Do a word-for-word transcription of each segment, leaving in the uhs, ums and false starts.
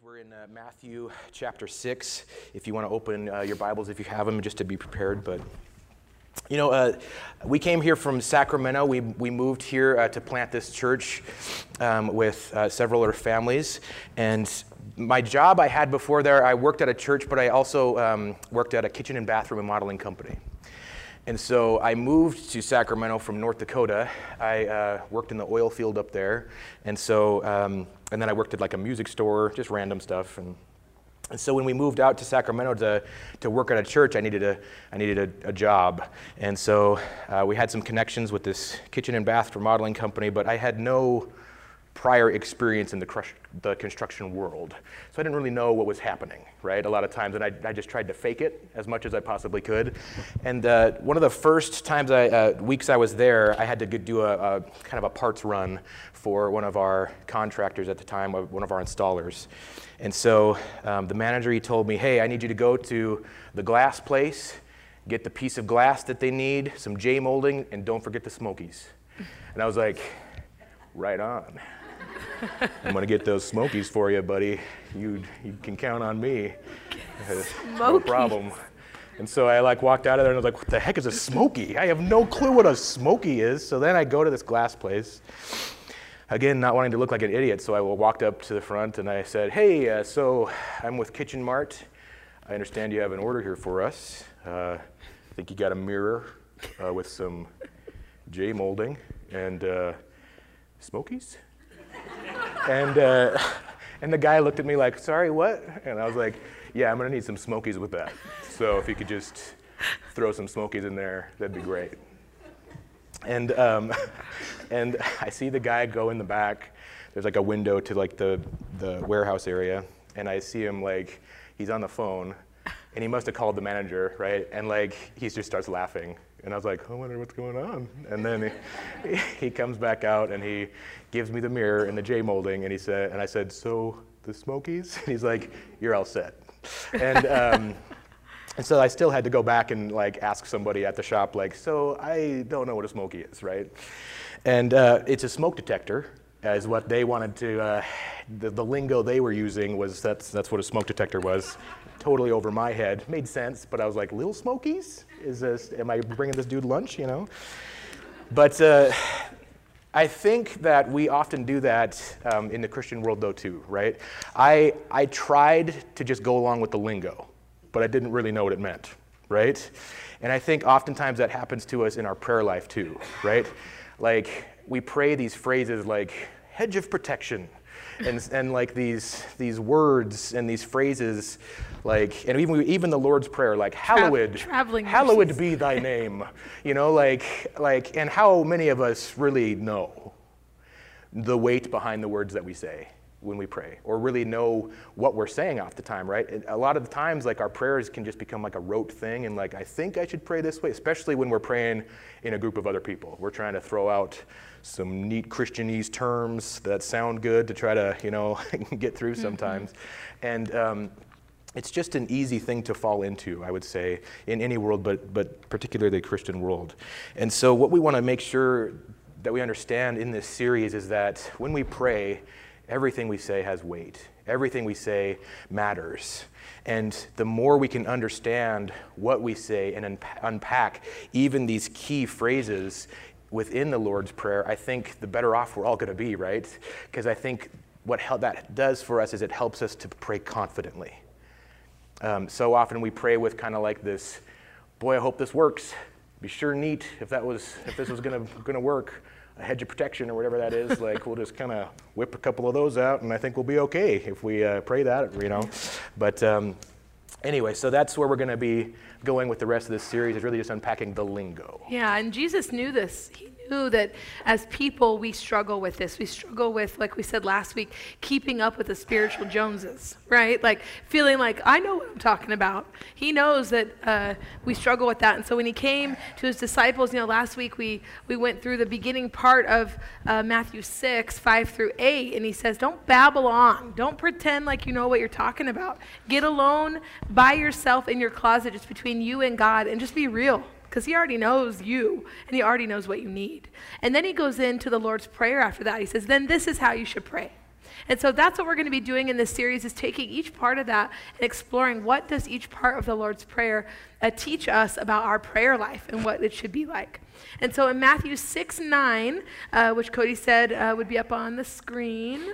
We're in uh, Matthew chapter six. If you want to open uh, your Bibles, if you have them, just to be prepared. But, you know, uh, we came here from Sacramento. We we moved here uh, to plant this church um, with uh, several other families. And my job I had before there, I worked at a church, but I also um, worked at a kitchen and bathroom remodeling company. And so I moved to Sacramento from North Dakota. I uh, worked in the oil field up there. And so, um, and then I worked at like a music store, just random stuff. And, and so when we moved out to Sacramento to, to work at a church, I needed a, I needed a, a job. And so uh, we had some connections with this kitchen and bath remodeling company, but I had no prior experience in the, crush, the construction world. So I didn't really know what was happening, right, a lot of times, and I, I just tried to fake it as much as I possibly could. And uh, one of the first times, I, uh, weeks I was there, I had to do a, a kind of a parts run for one of our contractors at the time, one of our installers. And so um, the manager, he told me, hey, I need you to go to the glass place, get the piece of glass that they need, some J-molding, and don't forget the Smokies. And I was like, right on. I'm gonna get those Smokies for you, buddy. You you can count on me. No problem. And so I like walked out of there and I was like, what the heck is a Smoky? I have no clue what a Smoky is. So then I go to this glass place. Again, not wanting to look like an idiot, so I walked up to the front and I said, hey, uh, so I'm with Kitchen Mart. I understand you have an order here for us. Uh, I think you got a mirror uh, with some J molding and uh, Smokies? And uh, and the guy looked at me like, sorry, what? And I was like, yeah, I'm gonna need some Smokies with that. So if you could just throw some Smokies in there, that'd be great. And um, and I see the guy go in the back. There's like a window to like the, the warehouse area. And I see him like, he's on the phone and he must have called the manager, right? And like, he just starts laughing. And I was like, I wonder what's going on. And then he, he comes back out and he gives me the mirror and the J molding, and he said, and I said, so the Smokies? And he's like, you're all set. And um, and so I still had to go back and like ask somebody at the shop, like, so I don't know what a Smoky is, right? And uh, it's a smoke detector, is what they wanted to. Uh, the, the lingo they were using was that's that's what a smoke detector was. Totally over my head. Made sense, but I was like, little Smokies? Is this, am I bringing this dude lunch, you know? But uh, I think that we often do that um, in the Christian world though too, right? I, I tried to just go along with the lingo, but I didn't really know what it meant, right? And I think oftentimes that happens to us in our prayer life too, right? Like we pray these phrases like hedge of protection, and and like these these words and these phrases, like, and even even the Lord's Prayer, like hallowed, Tra- hallowed be thy name, you know, like like, and how many of us really know the weight behind the words that we say when we pray, or really know what we're saying off the time, right? And a lot of the times, like our prayers can just become like a rote thing, and like I think I should pray this way, especially when we're praying in a group of other people. We're trying to throw out some neat Christianese terms that sound good to try to, you know, get through sometimes. Mm-hmm. And um, it's just an easy thing to fall into, I would say, in any world, but but particularly the Christian world. And so what we want to make sure that we understand in this series is that when we pray, everything we say has weight. Everything we say matters. And the more we can understand what we say and unpack even these key phrases within the Lord's Prayer, I think the better off we're all going to be, right? Because I think what that does for us is it helps us to pray confidently. Um, so often we pray with kind of like this, boy, I hope this works. Be sure neat if that was if this was going to going to work. A hedge of protection or whatever that is, like we'll just kind of whip a couple of those out, and I think we'll be okay if we uh, pray that, you know. But um, anyway, so that's where we're going to be going with the rest of this series, is really just unpacking the lingo. Yeah, and Jesus knew this. He knew that as people, we struggle with this. We struggle with, like we said last week, keeping up with the spiritual Joneses, right? Like feeling like, I know what I'm talking about. He knows that uh, we struggle with that. And so when he came to his disciples, you know, last week we, we went through the beginning part of uh, Matthew six, five through eight, and he says, don't babble on. Don't pretend like you know what you're talking about. Get alone by yourself in your closet, just between you and God, and just be real. Because he already knows you, and he already knows what you need. And then he goes into the Lord's Prayer after that. He says, then this is how you should pray. And so that's what we're going to be doing in this series, is taking each part of that and exploring what does each part of the Lord's Prayer uh, teach us about our prayer life and what it should be like. And so in Matthew six nine, uh, which Cody said uh, would be up on the screen,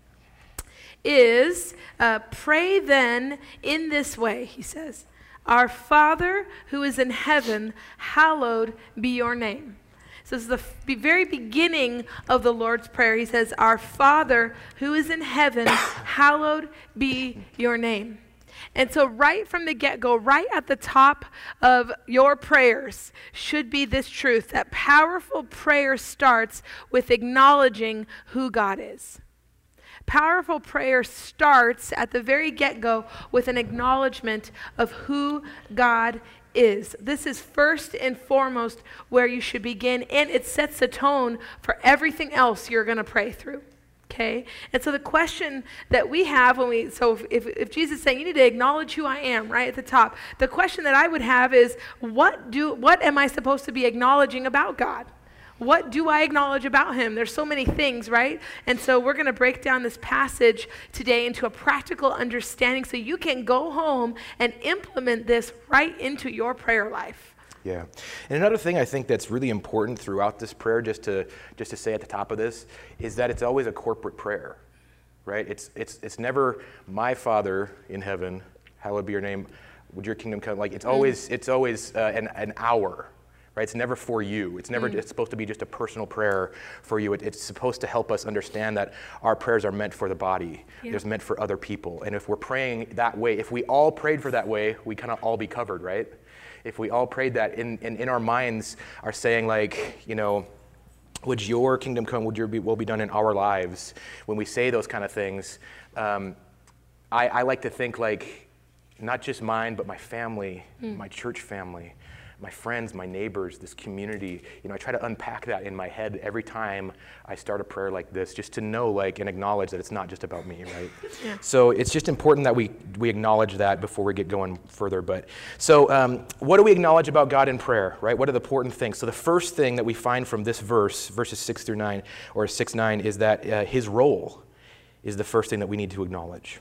is uh, pray then in this way, he says, our Father who is in heaven, hallowed be your name. So this is the f- very beginning of the Lord's Prayer. He says, our Father who is in heaven, hallowed be your name. And so right from the get-go, right at the top of your prayers should be this truth, that powerful prayer starts with acknowledging who God is. Powerful prayer starts at the very get-go with an acknowledgement of who God is. This is first and foremost where you should begin, and it sets the tone for everything else you're going to pray through. Okay? And so the question that we have when we, so if, if Jesus is saying, you need to acknowledge who I am right at the top, the question that I would have is, what do, what am I supposed to be acknowledging about God? What do I acknowledge about him? There's so many things, right? And so we're going to break down this passage today into a practical understanding so you can go home and implement this right into your prayer life. Yeah. And another thing I think that's really important throughout this prayer, just to just to say at the top of this, is that it's always a corporate prayer, right? It's it's it's never my Father in heaven, hallowed be your name, would your kingdom come. Like it's always it's always uh, an an hour. Right? It's never for you. It's never. Mm. It's supposed to be just a personal prayer for you. It, it's supposed to help us understand that our prayers are meant for the body. Yeah. They're meant for other people. And if we're praying that way, if we all prayed for that way, we kind of all be covered, right? If we all prayed that, in, in, in our minds are saying like, you know, would your kingdom come, would your be, will be done in our lives? When we say those kind of things, um, I, I like to think like, not just mine, but my family, mm. my church family, my friends, my neighbors, this community. You know, I try to unpack that in my head every time I start a prayer like this, just to know, like, and acknowledge that it's not just about me, right? Yeah. So it's just important that we we acknowledge that before we get going further. But so um, what do we acknowledge about God in prayer, right? What are the important things? So the first thing that we find from this verse, verses six through nine, or six, nine, is that uh, his role is the first thing that we need to acknowledge.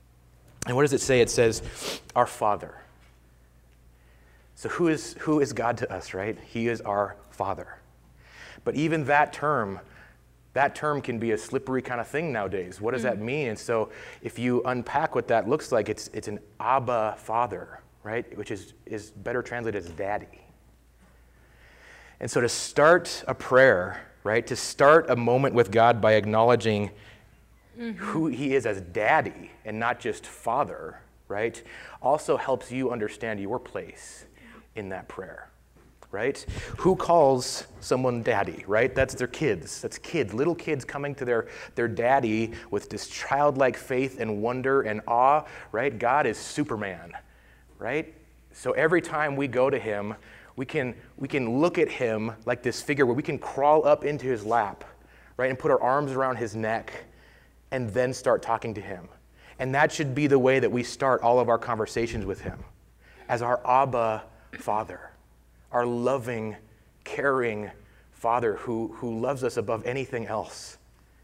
And what does it say? It says, our Father. So who is who is God to us, right? He is our Father. But even that term, that term can be a slippery kind of thing nowadays. What does mm. that mean? And so if you unpack what that looks like, it's it's an Abba Father, right? Which is, is better translated as daddy. And so to start a prayer, right? To start a moment with God by acknowledging mm-hmm. who he is as daddy and not just father, right? Also helps you understand your place in that prayer, right? Who calls someone daddy, right? That's their kids. That's kids, little kids coming to their, their daddy with this childlike faith and wonder and awe, right? God is Superman, right? So every time we go to him, we can we can look at him like this figure where we can crawl up into his lap, right? And put our arms around his neck and then start talking to him. And that should be the way that we start all of our conversations with him, as our Abba Father, our loving, caring Father who, who loves us above anything else.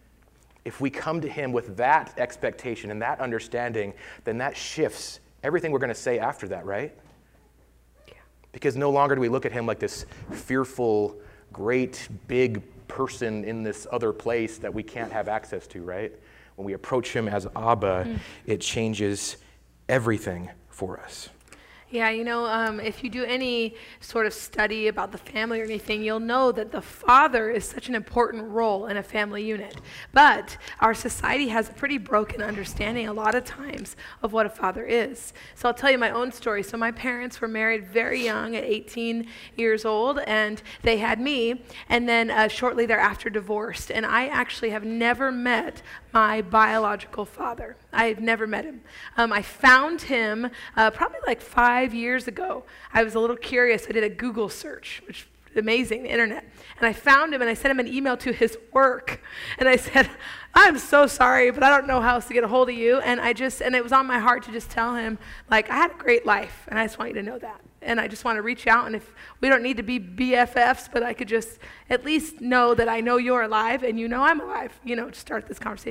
If we come to him with that expectation and that understanding, then that shifts everything we're going to say after that, right? Yeah. Because no longer do we look at him like this fearful, great, big person in this other place that we can't have access to, right? When we approach him as Abba, mm. it changes everything for us. Yeah, you know, um, if you do any sort of study about the family or anything, you'll know that the father is such an important role in a family unit. But our society has a pretty broken understanding a lot of times of what a father is. So I'll tell you my own story. So my parents were married very young at eighteen years old, and they had me, and then uh, shortly thereafter divorced. And I actually have never met my biological father. I've never met him. Um, I found him uh, probably like five years ago. I was a little curious. I did a Google search, which is amazing, the internet. And I found him, and I sent him an email to his work. And I said, I'm so sorry, but I don't know how else to get a hold of you. And I just, and it was on my heart to just tell him, like, I had a great life, and I just want you to know that. And I just want to reach out, and if we don't need to be B F Fs, but I could just at least know that I know you're alive and you know I'm alive, you know, to start this conversation.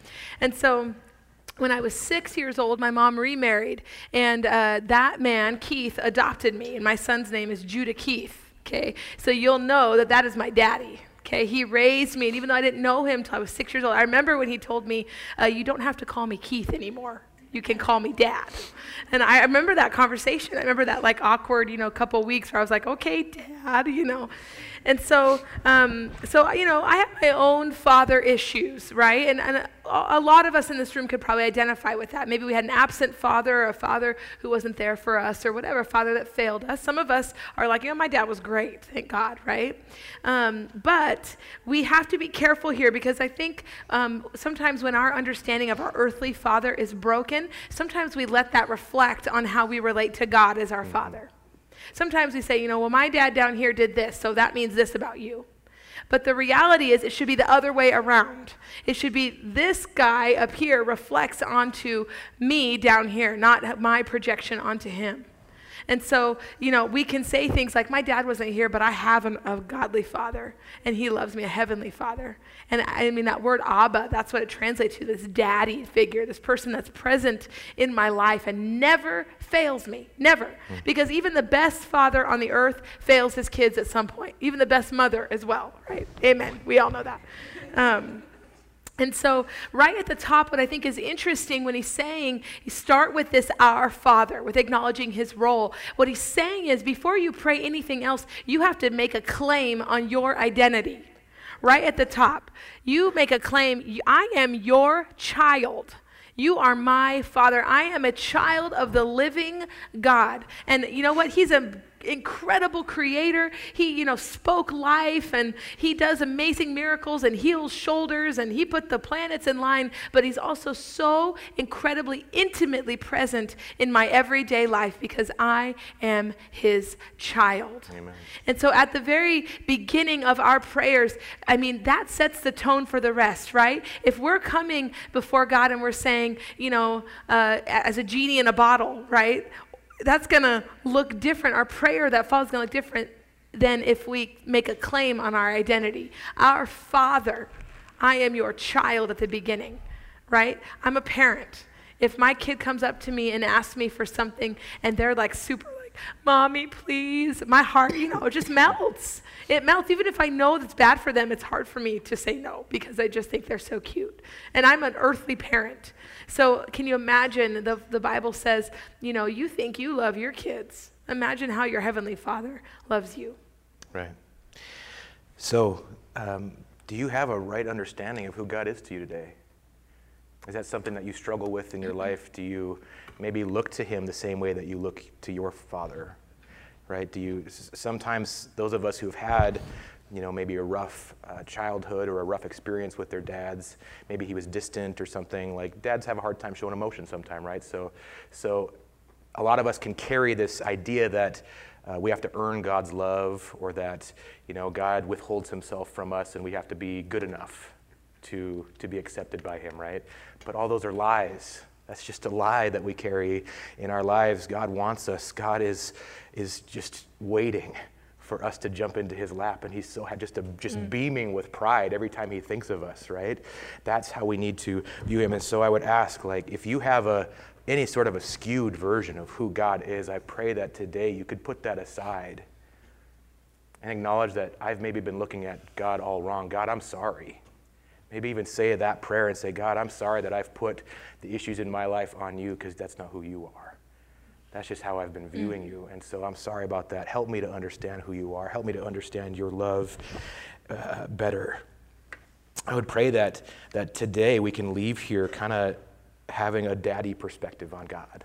And so when I was six years old, my mom remarried, and uh, that man, Keith, adopted me, and my son's name is Judah Keith, okay? So you'll know that that is my daddy. Okay, he raised me, and even though I didn't know him until I was six years old, I remember when he told me, uh, you don't have to call me Keith anymore. You can call me Dad. And I remember that conversation. I remember that like awkward, you know, couple weeks where I was like, okay, Dad, you know. And so, um, so you know, I have my own father issues, right? And, and a, a lot of us in this room could probably identify with that. Maybe we had an absent father, or a father who wasn't there for us, or whatever, a father that failed us. Some of us are like, you know, my dad was great, thank God, right? Um, but we have to be careful here, because I think um, sometimes when our understanding of our earthly father is broken, sometimes we let that reflect on how we relate to God as our father. Sometimes we say, you know, well, my dad down here did this, so that means this about you. But the reality is it should be the other way around. It should be this guy up here reflects onto me down here, not my projection onto him. And so, you know, we can say things like, my dad wasn't here, but I have an, a godly father, and he loves me, a heavenly father. And I mean, that word Abba, that's what it translates to, this daddy figure, this person that's present in my life and never fails me, never. Mm-hmm. Because even the best father on the earth fails his kids at some point, even the best mother as well, right? Amen. We all know that. Um, And so right at the top, what I think is interesting when he's saying, you start with this Our Father, with acknowledging his role. What he's saying is, before you pray anything else, you have to make a claim on your identity. Right at the top, you make a claim, I am your child. You are my father. I am a child of the living God. And you know what? He's an incredible creator. He, you know, spoke life, and he does amazing miracles and heals shoulders, and he put the planets in line, but he's also so incredibly intimately present in my everyday life because I am his child. Amen. And so at the very beginning of our prayers, I mean, that sets the tone for the rest, right? If we're coming before God and we're saying, you know, uh, as a genie in a bottle, right? That's going to look different. Our prayer that follows is going to look different than if we make a claim on our identity. Our Father, I am your child at the beginning, right? I'm a parent. If my kid comes up to me and asks me for something and they're like super like, Mommy, please, my heart, you know, it just melts. It melts. Even if I know that's bad for them, it's hard for me to say no because I just think they're so cute. And I'm an earthly parent. So can you imagine, the, the Bible says, you know, you think you love your kids. Imagine how your heavenly Father loves you. Right. So um, do you have a right understanding of who God is to you today? Is that something that you struggle with in your life? Do you maybe look to him the same way that you look to your father? Right? Do you, sometimes those of us who've had, you know, maybe a rough uh, childhood or a rough experience with their dads, maybe he was distant or something, like dads have a hard time showing emotion sometimes, right? So, so a lot of us can carry this idea that uh, we have to earn God's love, or that, you know, God withholds himself from us and we have to be good enough to, to be accepted by him, right? But all those are lies. That's just a lie that we carry in our lives. God wants us. God is, is just waiting for us to jump into his lap, and he's so just a, just mm. beaming with pride every time he thinks of us, right? That's how we need to view him. And so I would ask, like, if you have a any sort of a skewed version of who God is, I pray that today you could put that aside and acknowledge that I've maybe been looking at God all wrong. God, I'm sorry. Maybe even say that prayer and say, God, I'm sorry that I've put the issues in my life on you, because that's not who you are. That's just how I've been viewing you, and so I'm sorry about that. Help me to understand who you are. Help me to understand your love uh, better. I would pray that that today we can leave here kind of having a daddy perspective on God.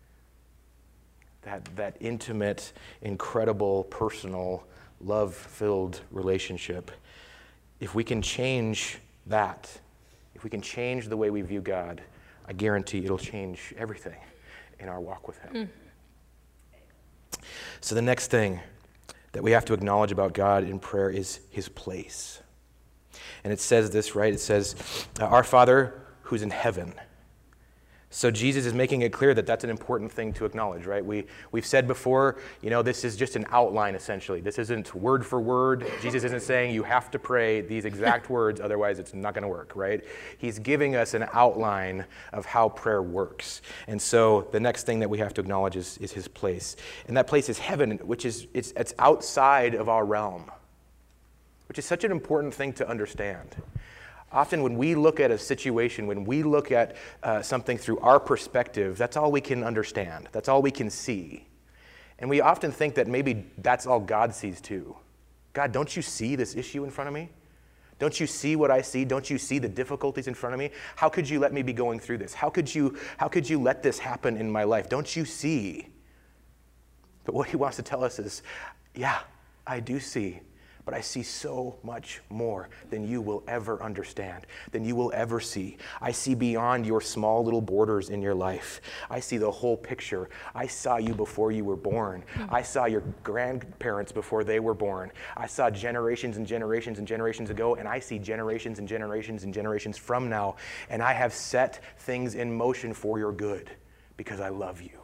That that intimate, incredible, personal, love-filled relationship. If we can change that, if we can change the way we view God, I guarantee it'll change everything in our walk with him. Mm. So the next thing that we have to acknowledge about God in prayer is his place. And it says this, right? It says, our Father who's in heaven. So Jesus is making it clear that that's an important thing to acknowledge, right? We, we've said before, you know, this is just an outline, essentially. This isn't word for word. Jesus isn't saying you have to pray these exact words, otherwise it's not going to work, right? He's giving us an outline of how prayer works. And so the next thing that we have to acknowledge is, is his place. And that place is heaven, which is it's, it's outside of our realm, which is such an important thing to understand. Often when we look at a situation, when we look at uh, something through our perspective, that's all we can understand. That's all we can see. And we often think that maybe that's all God sees too. God, don't you see this issue in front of me? Don't you see what I see? Don't you see the difficulties in front of me? How could you let me be going through this? How could you, how could you let this happen in my life? Don't you see? But what he wants to tell us is, yeah, I do see. But I see so much more than you will ever understand, than you will ever see. I see beyond your small little borders in your life. I see the whole picture. I saw you before you were born. I saw your grandparents before they were born. I saw generations and generations and generations ago, and I see generations and generations and generations from now. And I have set things in motion for your good because I love you.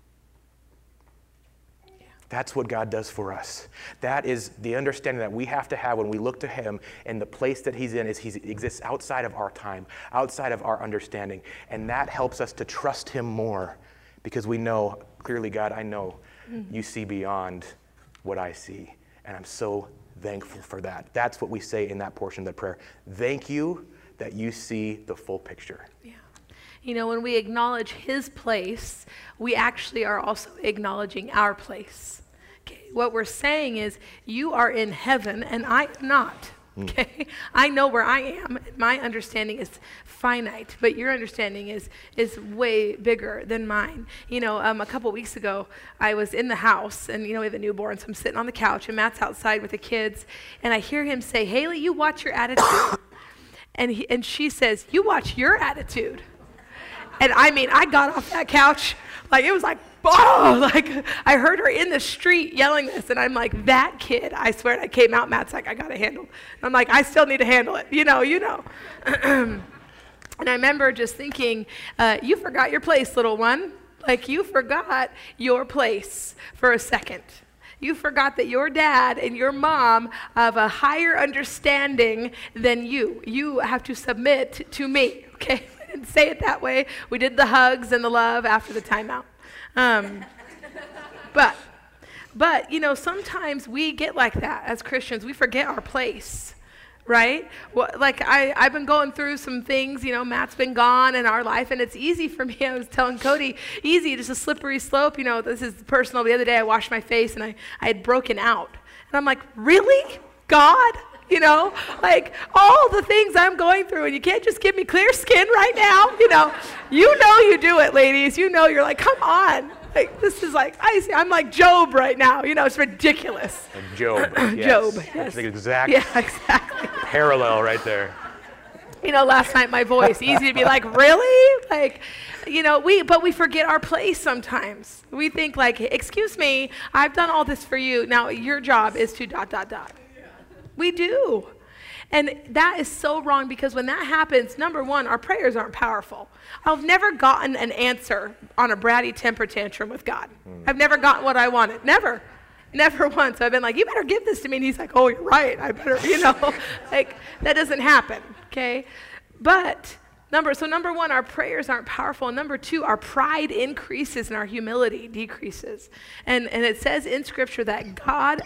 That's what God does for us. That is the understanding that we have to have when we look to him, and the place that he's in is he exists outside of our time, outside of our understanding. And that helps us to trust him more because we know, clearly, God, I know mm-hmm. you see beyond what I see. And I'm so thankful for that. That's what we say in that portion of the prayer. Thank you that you see the full picture. Yeah. You know, when we acknowledge his place, we actually are also acknowledging our place. Okay? What we're saying is, you are in heaven and I am not. Okay? Mm. I know where I am. My understanding is finite, but your understanding is is way bigger than mine. You know, um, a couple weeks ago, I was in the house, and you know, we have a newborn, so I'm sitting on the couch, and Matt's outside with the kids, and I hear him say, "Haley, you watch your attitude." and he, and she says, "You watch your attitude." And I mean, I got off that couch, like it was like, oh, like I heard her in the street yelling this, and I'm like, that kid, I swear, I came out, Matt's like, I got to handle it. I'm like, I still need to handle it, you know, you know. And I remember just thinking, uh, you forgot your place, little one. Like, you forgot your place for a second. You forgot that your dad and your mom have a higher understanding than you. You have to submit to me, okay? Say it that way. We did the hugs and the love after the timeout. Um, but, but, you know, sometimes we get like that as Christians. We forget our place, right? Well, like I, I've been going through some things, you know, Matt's been gone in our life, and it's easy for me. I was telling Cody, easy, just a slippery slope. You know, this is personal. The other day I washed my face, and I, I had broken out. And I'm like, really? God? You know, like all the things I'm going through, and you can't just give me clear skin right now. You know, you know you do it, ladies. You know, you're like, come on. Like, this is like, I see, I'm like Job right now. You know, it's ridiculous. Like Job. Yes. Job, yes. That's the exact yeah, exactly. parallel right there. You know, last night my voice, easy to be like, really? Like, you know, we, but we forget our place sometimes. We think like, excuse me, I've done all this for you. Now your job is to dot, dot, dot. We do. And that is so wrong, because when that happens, number one, our prayers aren't powerful. I've never gotten an answer on a bratty temper tantrum with God. Mm. I've never gotten what I wanted. Never. Never once. I've been like, you better give this to me. And he's like, oh, you're right. I better, you know, like that doesn't happen. Okay. But number, so number one, our prayers aren't powerful. And number two, our pride increases and our humility decreases. And, and it says in scripture that God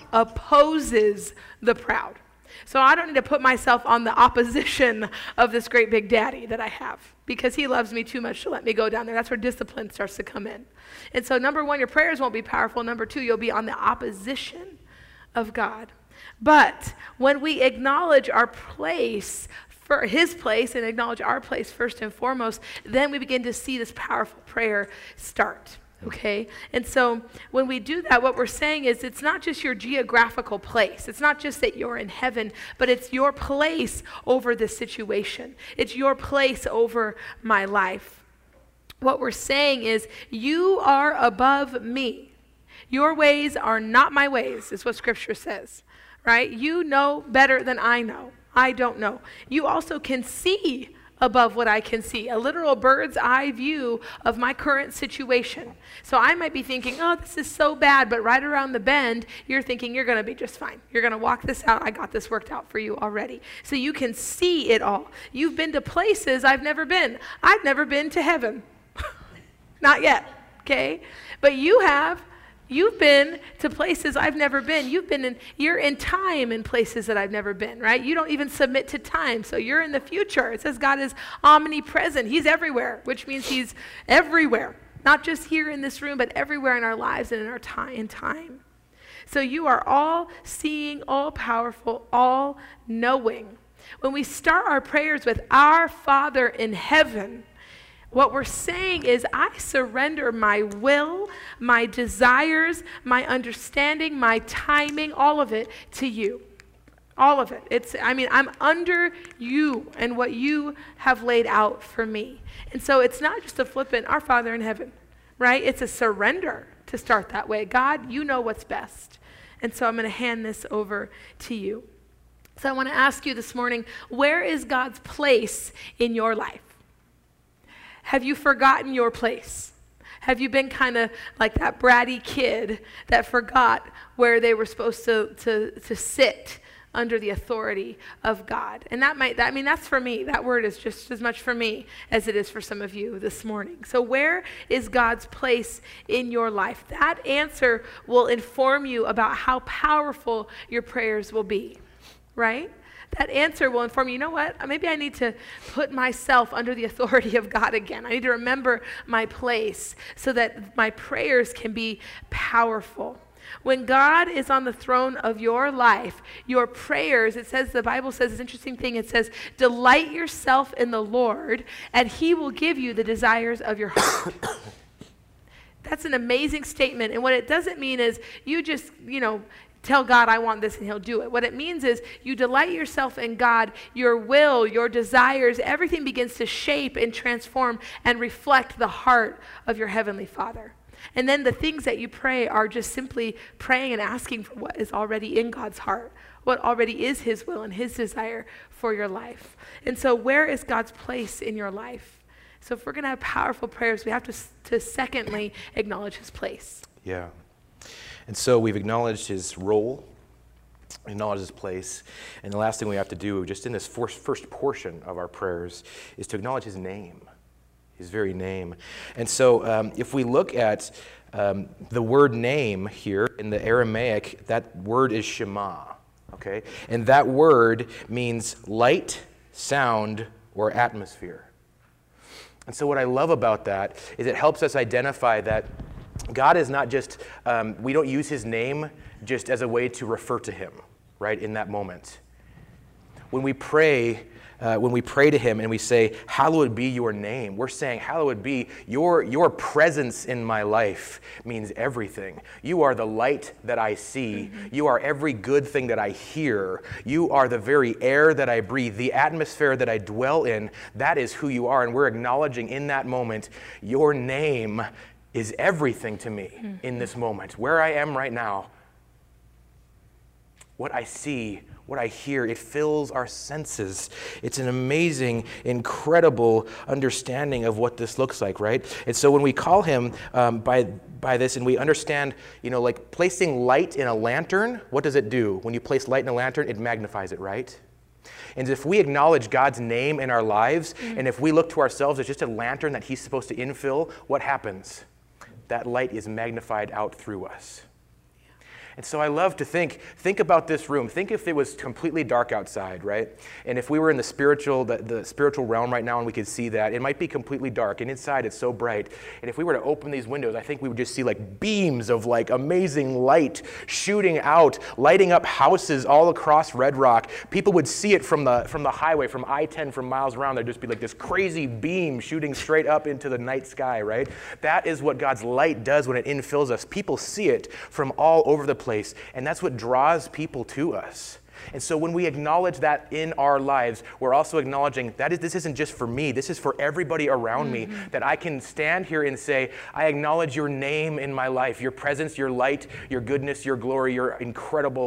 opposes the proud. So I don't need to put myself on the opposition of this great big daddy that I have, because he loves me too much to let me go down there. That's where discipline starts to come in. And so number one, your prayers won't be powerful. Number two, you'll be on the opposition of God. But when we acknowledge our place, for his place, and acknowledge our place first and foremost, then we begin to see this powerful prayer start. Okay? And so when we do that, what we're saying is it's not just your geographical place. It's not just that you're in heaven, but it's your place over this situation. It's your place over my life. What we're saying is, you are above me. Your ways are not my ways, is what scripture says, right? You know better than I know. I don't know. You also can see above what I can see, a literal bird's eye view of my current situation. So I might be thinking, oh, this is so bad, but right around the bend, you're thinking you're going to be just fine. You're going to walk this out. I got this worked out for you already. So you can see it all. You've been to places I've never been. I've never been to heaven. Not yet, okay? But you have. You've been to places I've never been. You've been in, you're in time in places that I've never been, right? You don't even submit to time. So you're in the future. It says God is omnipresent. He's everywhere, which means he's everywhere. Not just here in this room, but everywhere in our lives and in our time in time. So you are all seeing, all powerful, all knowing. When we start our prayers with our Father in heaven, what we're saying is, I surrender my will, my desires, my understanding, my timing, all of it to you. All of it. It's, I mean, I'm under you and what you have laid out for me. And so it's not just a flippant, our Father in heaven, right? It's a surrender to start that way. God, you know what's best. And so I'm going to hand this over to you. So I want to ask you this morning, where is God's place in your life? Have you forgotten your place? Have you been kind of like that bratty kid that forgot where they were supposed to, to, to sit under the authority of God? And that might, that, I mean, that's for me. That word is just as much for me as it is for some of you this morning. So where is God's place in your life? That answer will inform you about how powerful your prayers will be, right? That answer will inform you, you know what, maybe I need to put myself under the authority of God again. I need to remember my place so that my prayers can be powerful. When God is on the throne of your life, your prayers, it says, the Bible says this interesting thing, it says, delight yourself in the Lord, and he will give you the desires of your heart. That's an amazing statement. And what it doesn't mean is you just, you know, tell God, I want this, and he'll do it. What it means is you delight yourself in God, your will, your desires, everything begins to shape and transform and reflect the heart of your heavenly Father. And then the things that you pray are just simply praying and asking for what is already in God's heart, what already is his will and his desire for your life. And so where is God's place in your life? So if we're going to have powerful prayers, we have to, to secondly acknowledge his place. Yeah. And so we've acknowledged his role, acknowledged his place, and the last thing we have to do just in this first, first portion of our prayers is to acknowledge his name, his very name. And so um, if we look at um, the word name here in the Aramaic, that word is Shema, okay? And that word means light, sound, or atmosphere. And so what I love about that is it helps us identify that God is not just, um, we don't use his name just as a way to refer to him, right, in that moment. When we pray, uh, when we pray to him and we say, hallowed be your name, we're saying, hallowed be your, your presence in my life means everything. You are the light that I see. Mm-hmm. You are every good thing that I hear. You are the very air that I breathe, the atmosphere that I dwell in. That is who you are. And we're acknowledging in that moment, your name is everything to me mm-hmm. in this moment, where I am right now. What I see, what I hear, it fills our senses. It's an amazing, incredible understanding of what this looks like, right? And so when we call him um, by by this and we understand, you know, like placing light in a lantern, what does it do? When you place light in a lantern, it magnifies it, right? And if we acknowledge God's name in our lives, mm-hmm. and if we look to ourselves as just a lantern that he's supposed to infill, what happens? That light is magnified out through us. And so I love to think, think about this room. Think if it was completely dark outside, right? And if we were in the spiritual, the, the spiritual realm right now and we could see that, it might be completely dark. And inside it's so bright. And if we were to open these windows, I think we would just see like beams of like amazing light shooting out, lighting up houses all across Red Rock. People would see it from the, from the highway, from I ten, from miles around. There'd just be like this crazy beam shooting straight up into the night sky, right? That is what God's light does when it infills us. People see it from all over the place. Place, and that's what draws people to us. And so when we acknowledge that in our lives, we're also acknowledging that is, this isn't just for me, this is for everybody around mm-hmm. me, that I can stand here and say, I acknowledge your name in my life, your presence, your light, your goodness, your glory, your incredible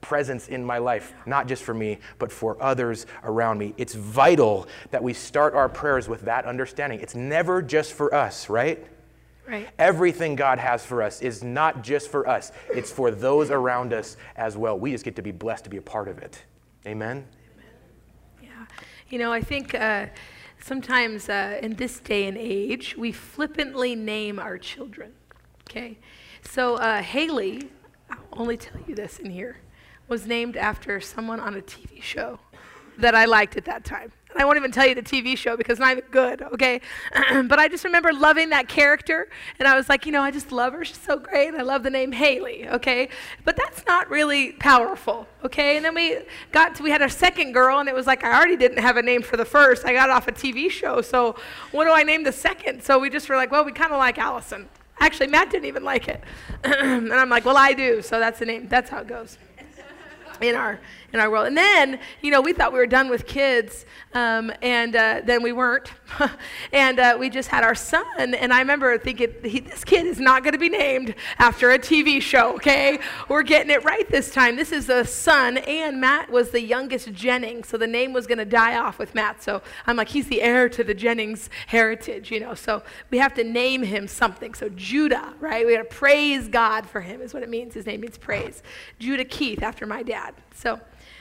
presence in my life, not just for me, but for others around me. It's vital that we start our prayers with that understanding. It's never just for us, right? Right. Everything God has for us is not just for us. It's for those around us as well. We just get to be blessed to be a part of it. Amen? Yeah. You know, I think uh, sometimes uh, in this day and age, we flippantly name our children, okay? So uh, Haley, I'll only tell you this in here, was named after someone on a T V show that I liked at that time. And I won't even tell you the T V show because it's not even good, okay? But I just remember loving that character, and I was like, you know, I just love her. She's so great, and I love the name Haley, okay? But that's not really powerful, okay? And then we got to, we had our second girl, and it was like I already didn't have a name for the first. I got off a T V show, so what do I name the second? So we just were like, well, we kind of like Allison. Actually, Matt didn't even like it. And I'm like, well, I do, so that's the name. That's how it goes in our in our world. And then, you know, we thought we were done with kids, um, and uh, then we weren't. and uh, we just had our son, and I remember thinking, he, this kid is not going to be named after a T V show, okay? We're getting it right this time. This is a son, and Matt was the youngest Jennings, so the name was going to die off with Matt. So I'm like, he's the heir to the Jennings heritage, you know, so we have to name him something. So Judah, right? We got to praise God for him is what it means. His name means praise. Judah Keith, after my dad. So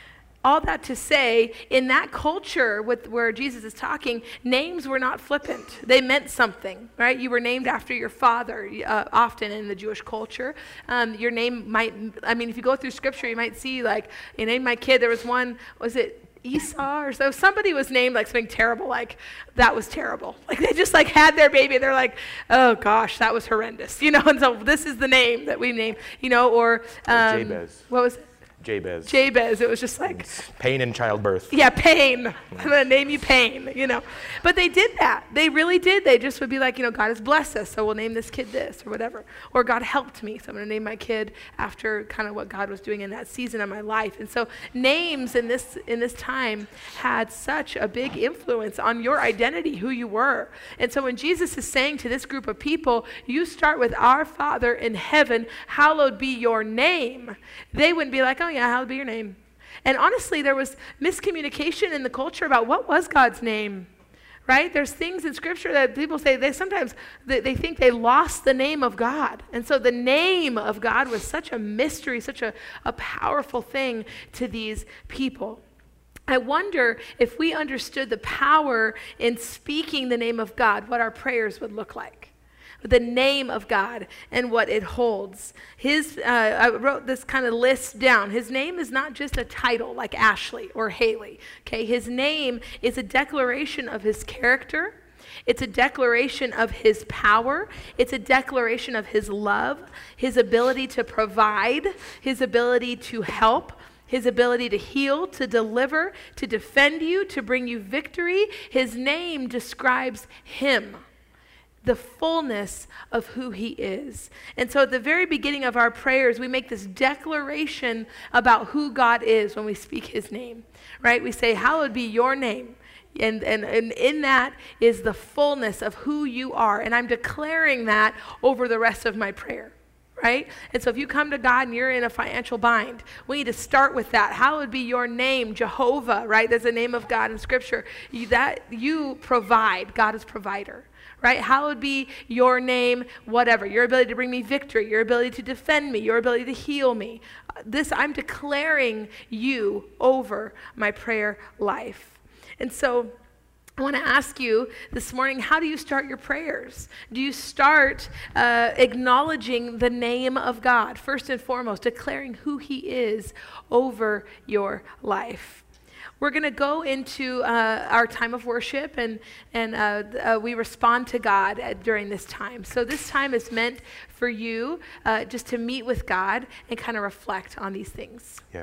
all that to say, in that culture with where Jesus is talking, names were not flippant. They meant something, right? You were named after your father, uh, often in the Jewish culture. Um, your name might, I mean, if you go through scripture, you might see, like, you named my kid, there was one, was it Esau or so? Somebody was named like something terrible, like, that was terrible. Like, they just, like, had their baby, and they're like, oh, gosh, that was horrendous, you know? And so this is the name that we name, you know, or... Um, Jabez. What was it? Jabez. Jabez. It was just like... Pain in childbirth. Yeah, pain. I'm going to name you Pain, you know. But they did that. They really did. They just would be like, you know, God has blessed us, so we'll name this kid this or whatever. Or God helped me, so I'm going to name my kid after kind of what God was doing in that season of my life. And so names in this in this time had such a big influence on your identity, who you were. And so when Jesus is saying to this group of people, you start with our Father in heaven, hallowed be your name, they wouldn't be like, oh, yeah, hallowed be your name. And honestly, there was miscommunication in the culture about what was God's name, right? There's things in Scripture that people say they sometimes they, they think they lost the name of God. And so the name of God was such a mystery, such a, a powerful thing to these people. I wonder if we understood the power in speaking the name of God, what our prayers would look like. The name of God and what it holds. His, uh, I wrote this kind of list down. His name is not just a title like Ashley or Haley. Okay, his name is a declaration of his character. It's a declaration of his power. It's a declaration of his love, his ability to provide, his ability to help, his ability to heal, to deliver, to defend you, to bring you victory. His name describes him, the fullness of who he is. And so at the very beginning of our prayers, we make this declaration about who God is when we speak his name, right? We say, hallowed be your name. And, and, and in that is the fullness of who you are. And I'm declaring that over the rest of my prayer, right? And so if you come to God and you're in a financial bind, we need to start with that. Hallowed be your name, Jehovah, right? There's a name of God in Scripture. You, that you provide. God is provider. Right? Hallowed be your name, whatever. Your ability to bring me victory, your ability to defend me, your ability to heal me. This, I'm declaring you over my prayer life. And so I want to ask you this morning, how do you start your prayers? Do you start uh, acknowledging the name of God, first and foremost, declaring who he is over your life? We're going to go into uh, our time of worship, and, and uh, uh, we respond to God uh, during this time. So this time is meant for you uh, just to meet with God and kind of reflect on these things. Yeah.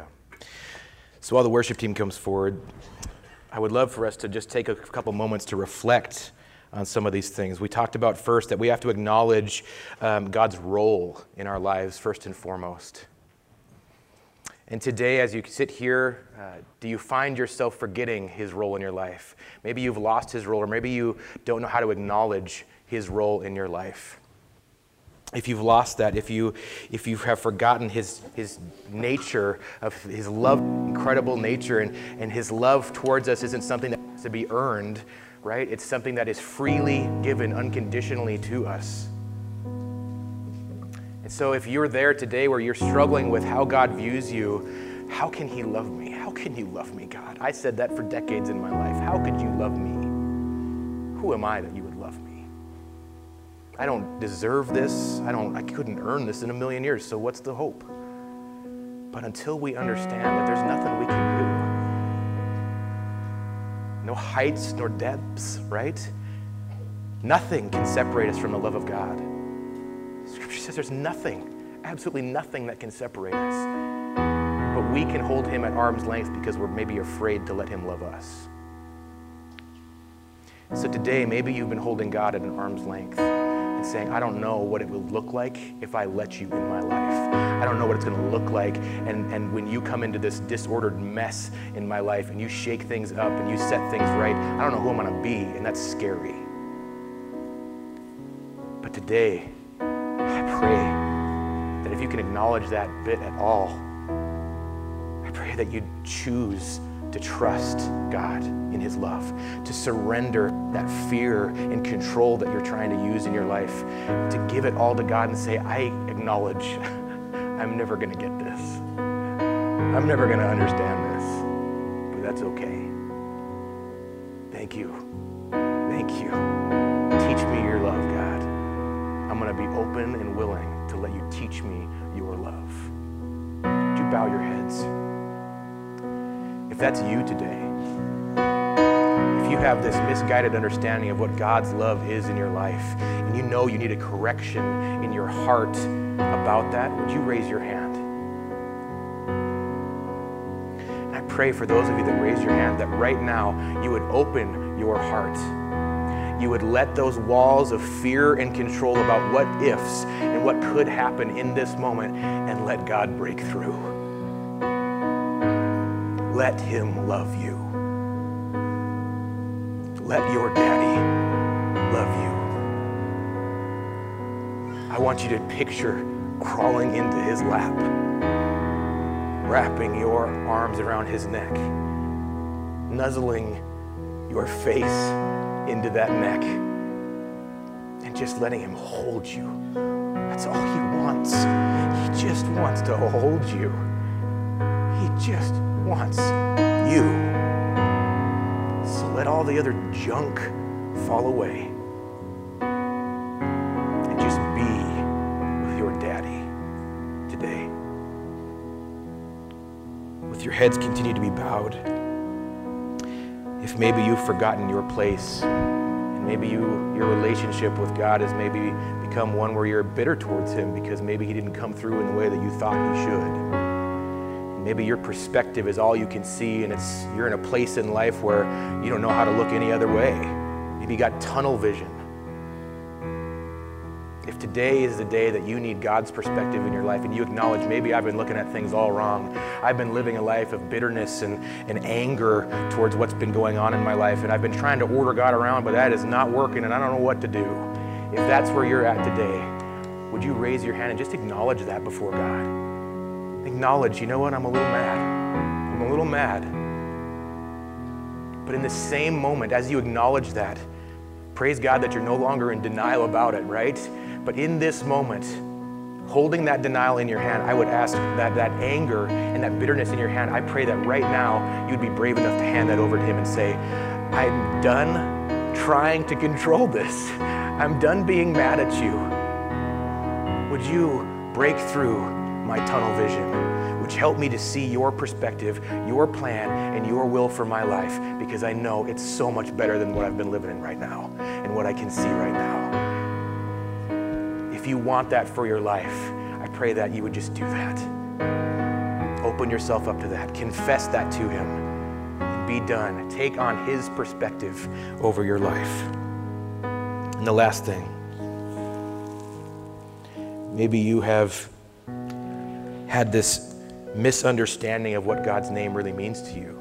So while the worship team comes forward, I would love for us to just take a couple moments to reflect on some of these things. We talked about first that we have to acknowledge um, God's role in our lives first and foremost. And today, as you sit here, uh, do you find yourself forgetting his role in your life? Maybe you've lost his role, or maybe you don't know how to acknowledge his role in your life. if you've lost that, if you if you have forgotten his his nature, of his love, incredible nature, and, and his love towards us isn't something that has to be earned, right? It's something that is freely given unconditionally to us. And so if you're there today where you're struggling with how God views you, how can he love me? How can you love me, God? I said that for decades in my life. How could you love me? Who am I that you would love me? I don't deserve this. I don't, I couldn't earn this in a million years, so what's the hope? But until we understand that there's nothing we can do, no heights nor depths, right? Nothing can separate us from the love of God. Scripture says there's nothing, absolutely nothing that can separate us. But we can hold him at arm's length because we're maybe afraid to let him love us. So today, maybe you've been holding God at an arm's length and saying, I don't know what it will look like if I let you in my life. I don't know what it's going to look like. And, and when you come into this disordered mess in my life and you shake things up and you set things right, I don't know who I'm going to be, and that's scary. But today, I pray that if you can acknowledge that bit at all, I pray that you choose to trust God in his love, to surrender that fear and control that you're trying to use in your life, to give it all to God and say, I acknowledge I'm never going to get this. I'm never going to understand this, but that's okay. Thank you. Thank you. Teach me your love, God. I'm going to be open and willing to let you teach me your love. Would you bow your heads? If that's you today, if you have this misguided understanding of what God's love is in your life, and you know you need a correction in your heart about that, would you raise your hand? And I pray for those of you that raised your hand that right now you would open your heart. You would let those walls of fear and control about what ifs and what could happen in this moment and let God break through. Let him love you. Let your daddy love you. I want you to picture crawling into his lap, wrapping your arms around his neck, nuzzling your face into that neck, and just letting him hold you. That's all he wants. He just wants to hold you. He just wants you. So let all the other junk fall away and just be with your daddy today. With your heads continue to be bowed. If maybe you've forgotten your place, and maybe you, your relationship with God has maybe become one where you're bitter towards him because maybe he didn't come through in the way that you thought he should. Maybe your perspective is all you can see, and it's you're in a place in life where you don't know how to look any other way. Maybe you got tunnel vision. If today is the day that you need God's perspective in your life and you acknowledge, maybe I've been looking at things all wrong. I've been living a life of bitterness and, and anger towards what's been going on in my life, and I've been trying to order God around, but that is not working, and I don't know what to do. If that's where you're at today, would you raise your hand and just acknowledge that before God? Acknowledge, you know what, I'm a little mad. I'm a little mad. But in the same moment, as you acknowledge that, praise God that you're no longer in denial about it, right? But in this moment, holding that denial in your hand, I would ask that that anger and that bitterness in your hand, I pray that right now you'd be brave enough to hand that over to him and say, I'm done trying to control this. I'm done being mad at you. Would you break through my tunnel vision, which help me to see your perspective, your plan, and your will for my life, because I know it's so much better than what I've been living in right now and what I can see right now. If you want that for your life, I pray that you would just do that. Open yourself up to that. Confess that to him and be done. Take on his perspective over your life. And the last thing, maybe you have had this misunderstanding of what God's name really means to you.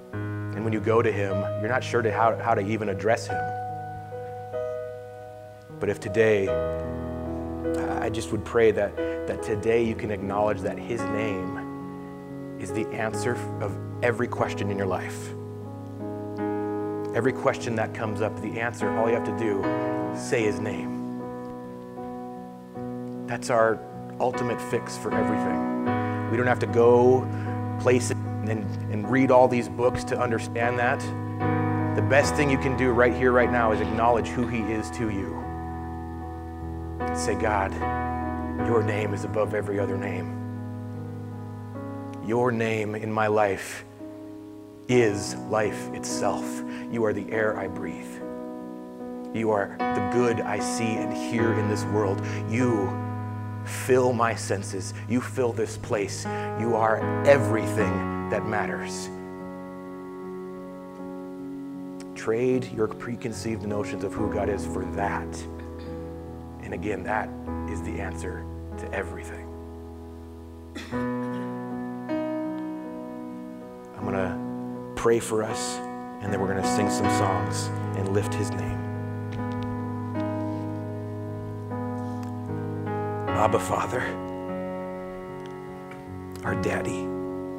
And when you go to him, you're not sure to how, how to even address him. But if today, I just would pray that, that today you can acknowledge that his name is the answer of every question in your life. Every question that comes up, the answer, all you have to do, say his name. That's our ultimate fix for everything. We don't have to go places and, and read all these books to understand that. The best thing you can do right here, right now, is acknowledge who he is to you. Say, God, your name is above every other name. Your name in my life is life itself. You are the air I breathe. You are the good I see and hear in this world. You fill my senses. You fill this place. You are everything that matters. Trade your preconceived notions of who God is for that. And again, that is the answer to everything. I'm going to pray for us, and then we're going to sing some songs and lift his name. Abba, Father, our Daddy,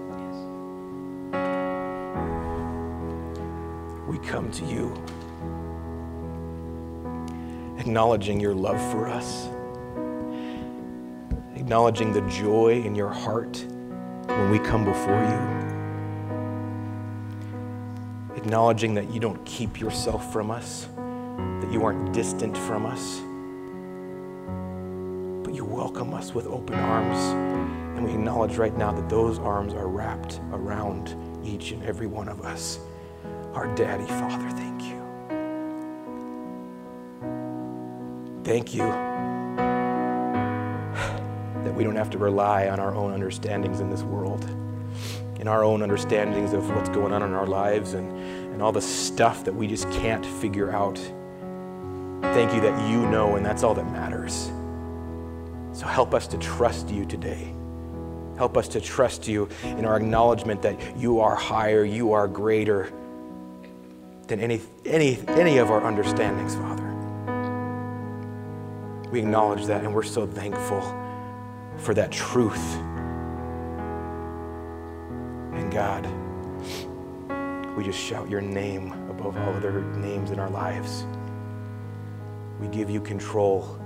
we come to you acknowledging your love for us, acknowledging the joy in your heart when we come before you, acknowledging that you don't keep yourself from us, that you aren't distant from us, but you welcome us with open arms. And we acknowledge right now that those arms are wrapped around each and every one of us. Our Daddy, Father, thank you. Thank you that we don't have to rely on our own understandings in this world, in our own understandings of what's going on in our lives and, and all the stuff that we just can't figure out. Thank you that you know, and that's all that matters. So help us to trust you today. Help us to trust you in our acknowledgement that you are higher, you are greater than any, any, any of our understandings, Father. We acknowledge that, and we're so thankful for that truth. And God, we just shout your name above all other names in our lives. We give you control,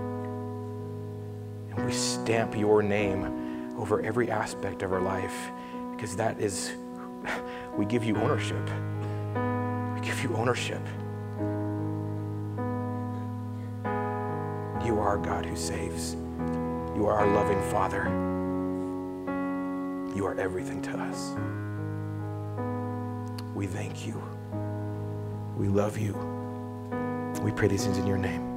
and we stamp your name over every aspect of our life, because that is, we give you ownership. We give you ownership. You are God who saves. You are our loving Father. You are everything to us. We thank you. We love you. We pray these things in your name.